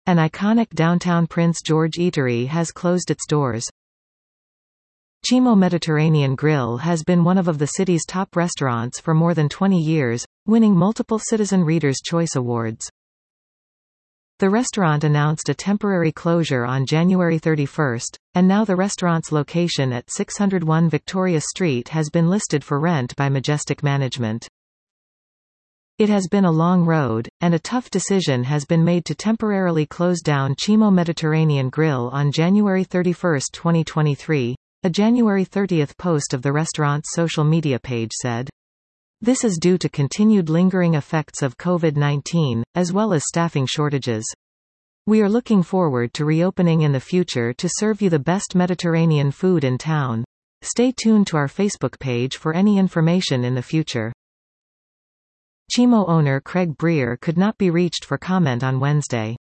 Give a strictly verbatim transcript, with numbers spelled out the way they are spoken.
An iconic downtown Prince George eatery has closed its doors. Chimo Mediterranean Grill has been one of the city's top restaurants for more than twenty years, winning multiple Citizen Reader's Choice Awards. The restaurant announced a temporary closure on January thirty-first, and now the restaurant's location at six oh one Victoria Street has been listed for rent by Majestic Management. It has been a long road, and a tough decision has been made to temporarily close down Chimo Mediterranean Grill on January thirty-first, twenty twenty-three, a January thirtieth post of the restaurant's social media page said. This is due to continued lingering effects of COVID nineteen, as well as staffing shortages. We are looking forward to reopening in the future to serve you the best Mediterranean food in town. Stay tuned to our Facebook page for any information in the future. Chimo owner Craig Breer could not be reached for comment on Wednesday.